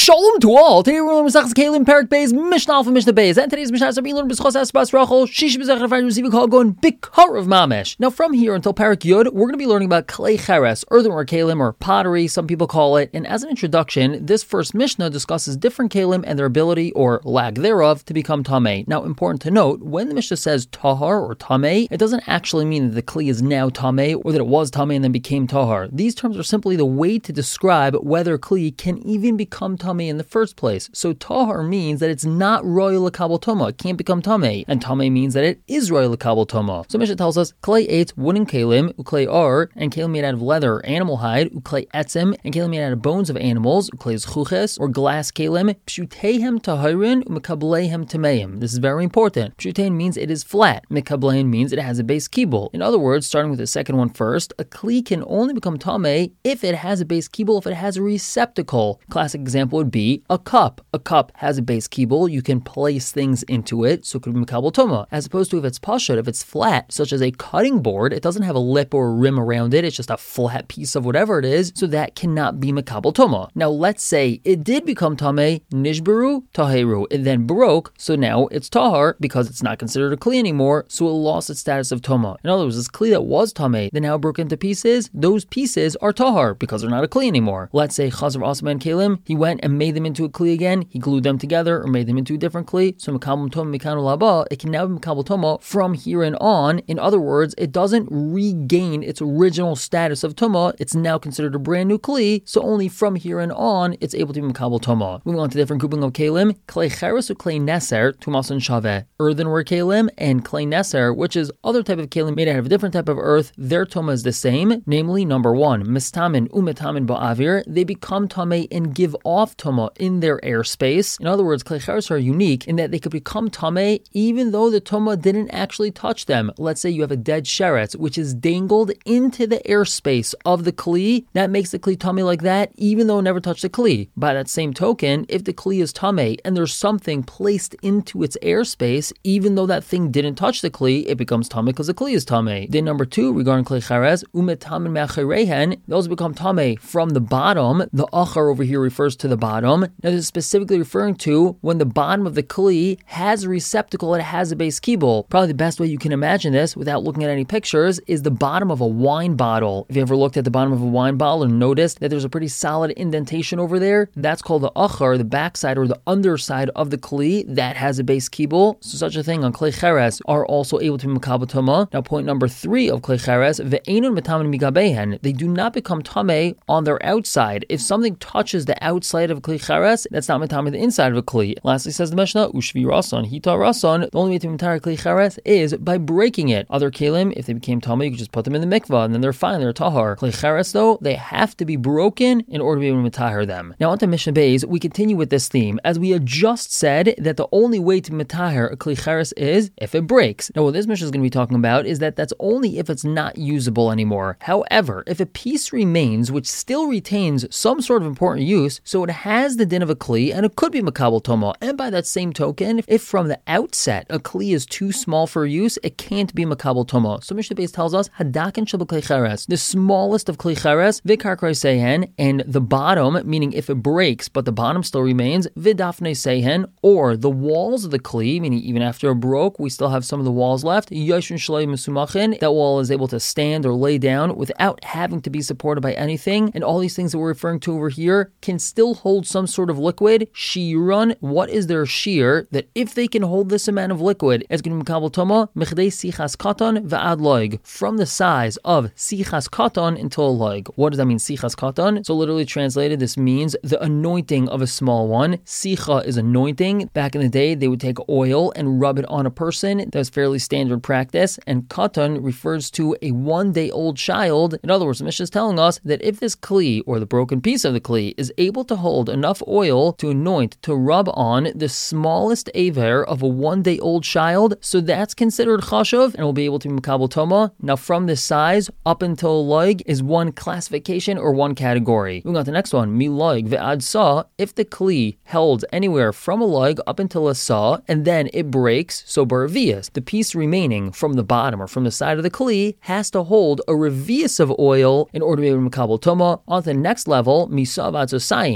Shalom to all. Today we're learning Masechtas Kelim, Perek Beis, Mishnah Alpha, Mishnah Beis, and today's Mishnah is being learned B'schos Espas Rachel, Shish B'zechar Fayim Receiving Call going Bikar of Mamesh. Now from here until Perek Yud, we're going to be learning about Klei Cheres, earthenware Kelim, or pottery, some people call it. And as an introduction, this first Mishnah discusses different Kelim and their ability, or lack thereof, to become Tameh. Now important to note, when the Mishnah says Tahar or Tameh, it doesn't actually mean that the Kli is now Tameh, or that it was Tameh and then became Tahar. These terms are simply the way to describe whether Kli can even become Tameh in the first place. So Tahar means that it's not royal l'kabel toma. It can't become Tameh. And Tameh means that it is royal l'kabel toma. So Mishnah tells us, Klei eitz, wooden kelim, uklei ar, and kelim made out of leather or animal hide, uklei etzim, and kelim made out of bones of animals, uklei zchuches, or glass kelim, pshutehem tahirin, umekableihem tameim. This is very important. Pshutein means it is flat. Mekablein means it has a base kibul. In other words, starting with the second one first, a kli can only become Tameh if it has a base kibul, if it has a receptacle. Classic example would be a cup. A cup has a base kibul. You can place things into it, so it could be makabel toma. As opposed to if it's pashut, if it's flat, such as a cutting board, it doesn't have a lip or a rim around it. It's just a flat piece of whatever it is, so that cannot be makabel toma. Now let's say it did become tameh, nishberu, taheru. It then broke, so now it's tahar because it's not considered a kli anymore, so it lost its status of toma. In other words, this kli that was tameh, that now broke into pieces, those pieces are tahar because they're not a kli anymore. Let's say Chazar Osman Kalim, he went and made them into a kli again, he glued them together or made them into a different kli, so Mekabel Toma Mikanu Laba, it can now be Mekabel Toma from here and on. In other words, it doesn't regain its original status of Toma, it's now considered a brand new kli, so only from here and on, it's able to be Mekabel Toma. Moving on to different grouping of Kalim, Klei Cheres or Klei Neser, Tumas and Shaveh, earthenware Kalim, and Klei Neser, which is other type of Kalim made out of a different type of earth, their Toma is the same, namely number one, Mistamin Umetamin Ba'avir, they become Tameh and give off Toma in their airspace. In other words, Klei Cheres are unique in that they could become Tameh even though the Toma didn't actually touch them. Let's say you have a dead Sheretz, which is dangled into the airspace of the Kli. That makes the Kli Tameh like that, even though it never touched the Kli. By that same token, if the Kli is Tameh and there's something placed into its airspace, even though that thing didn't touch the Kli, it becomes Tameh because the Kli is Tameh. Then number two, regarding Klei Cheres, Umetamin Me'achirehen, those become Tameh from the bottom. The Achar over here refers to the bottom. Now this is specifically referring to when the bottom of the Kli has a receptacle, it has a base kibul. Probably the best way you can imagine this without looking at any pictures is the bottom of a wine bottle. If you ever looked at the bottom of a wine bottle and noticed that there's a pretty solid indentation over there, that's called the achar, the backside or the underside of the Kli that has a base kibul. So such a thing on Klei Cheres are also able to be Mekabel Toma. Now point number three of Klei Cheres, ve'enun metamin migabehen, they do not become Tameh on their outside. If something touches the outside of Klei Cheres, that's not Metamin the inside of a Kli. Lastly says the Mishnah, Ushvi Rason, Hita Rason, the only way to entire Klei Cheres is by breaking it. Other Kelim, if they became Tameh, you could just put them in the mikvah and then they're fine, they're Tahar. Klei Cheres though, they have to be broken in order to be able to Matahar them. Now on to Mishnah Beis, we continue with this theme, as we had just said that the only way to Matahar a Klei Cheres is if it breaks. Now what this Mishnah is going to be talking about is that that's only if it's not usable anymore. However, if a piece remains which still retains some sort of important use, so it has the din of a Kli and it could be Makabel Toma, and by that same token, if from the outset a Kli is too small for use, it can't be Makabel Toma. So Mishnah Beis tells us Hadakin Shel Klei Cheres, the smallest of Klei Cheres, Vikar Krei Sehen, and the bottom, meaning if it breaks but the bottom still remains, Vidafne Sehen, or the walls of the Kli, meaning even after it broke, we still have some of the walls left, Yashun Shlei Mesumachin, that wall is able to stand or lay down without having to be supported by anything, and all these things that we're referring to over here can still hold some sort of liquid. Shiran, what is their shear that if they can hold this amount of liquid, it's going to be Mekabel Toma, Mechdei Sichas Katan Va'ad Loig, from the size of Sichas Katan until Loig. What does that mean, Sichas Katan? So literally translated, this means the anointing of a small one. Sicha is anointing. Back in the day, they would take oil and rub it on a person. That was fairly standard practice. And Katan refers to a 1-day-old child. In other words, the Mishnah is telling us that if this Kli, or the broken piece of the Kli, is able to hold enough oil to anoint, to rub on the smallest aver of a 1-day-old child, so that's considered chashuv and will be able to be Mekabel Toma. Now from this size up until loig is one classification or one category. Moving on to the next one, mi loig ve'ad sa, if the Kli held anywhere from a loig up until a sa, and then it breaks, so baravias, the piece remaining from the bottom or from the side of the Kli has to hold a revius of oil in order to be able to Mekabel Toma. On to the next level, misav ad zosayim, if this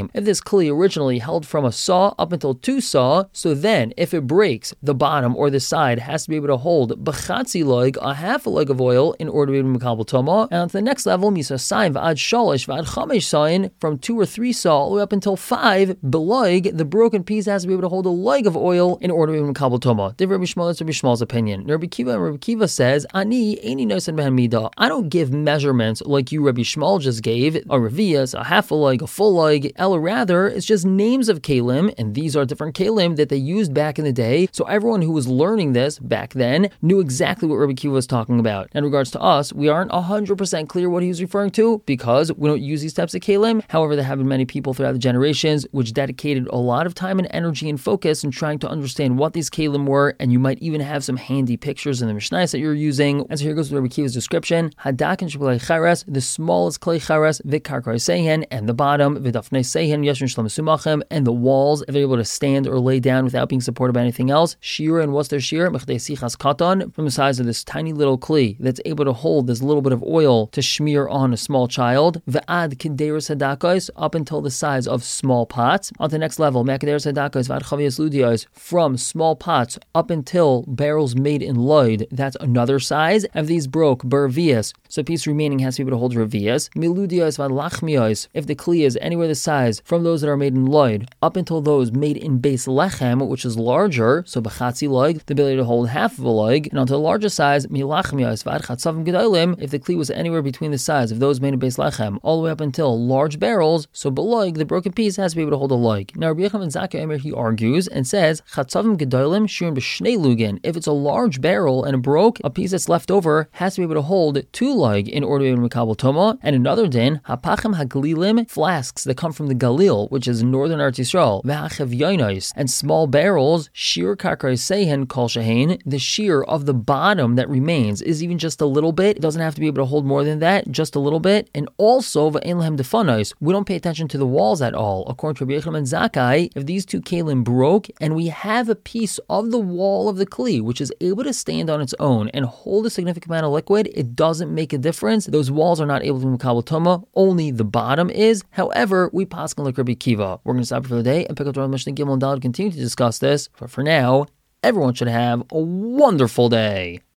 kli originally held from a saw up until 2 saw, so then if it breaks, the bottom or the side has to be able to hold b'chatzi loig, a half a leg of oil, in order to be able to mekabel toma. And on to the next level, misa sayin v'ad shalish v'ad chamesh sayin, from 2 or 3 saw all the way up until 5, beloig, the broken piece has to be able to hold a leg of oil in order to be able to mekabel toma. Divrei Rabbi Shmuel, that's Rabbi Shmuel's opinion. Rabbi Kiva says, Ani eini nosen behen midah. I don't give measurements like you, Rabbi Shmuel, just gave, a revias, a half a leg, a full leg. Ella rather, it's just names of kalim, and these are different kalim that they used back in the day. So everyone who was learning this back then knew exactly what Rabbi Kiva was talking about. In regards to us, we aren't 100% clear what he was referring to because we don't use these types of kalim. However, there have been many people throughout the generations which dedicated a lot of time and energy and focus in trying to understand what these kalim were, and you might even have some handy pictures in the Mishnayos that you're using. And so here goes Rabbi Kiva's description. Hadakin shebelei chares, the smallest clay chares, v'karkar sehen, and the bottom, v'dafnei sehen, yeshon shlom sumachem, and the walls, if they're able to stand or lay down without being supported by anything else. Shir, and what's their shir? Mechdei sichas katan, from the size of this tiny little kli that's able to hold this little bit of oil to smear on a small child. V'ad kederus hadakos, up until the size of small pots. On to the next level, mekaderus hadakos v'ad chavias ludios, from small pots up until barrels made in loid. That's another size. If these broke, bervias, so a piece remaining has to be able to hold revias. Miludios v'ad lachmios, if the kli is anywhere the size from those that are made in loid up until those made in base lechem, which is larger, so b'chatzi loig, the ability to hold half of a loig, and onto the larger size, milachmios v'ad chatzavim gedolim, if the kli was anywhere between the size of those made in base lechem, all the way up until large barrels, so beloig, the broken piece has to be able to hold a loig. Now Rabbi Yochanan ben Zakkai, he argues and says, chatzavim gedolim shurim b'shnei lugin, if it's a large barrel and it broke, a piece that's left over has to be able to hold 2 loig in order to be able to mekabel toma. And another din, hapachim hagalilim, flasks that come from the Galil, which is northern Eretz Yisrael, v'hachevyonos, and small barrels, shir karkar sehen kol shehein, the shear of the bottom that remains is even just a little bit. It doesn't have to be able to hold more than that, just a little bit. And also, v'ein lehem defanos, we don't pay attention to the walls at all. According to Rabbi Yochanan ben Zakkai, if these 2 kalim broke and we have a piece of the wall of the kli which is able to stand on its own and hold a significant amount of liquid, it doesn't make a difference. Those walls are not able to mekabel toma, only the bottom is. However, we paskin like Rabbi Kiva. We're going to stop for the day and pick up the Mishnah Gimel and Daled, continue to discuss this. But for now, everyone should have a wonderful day.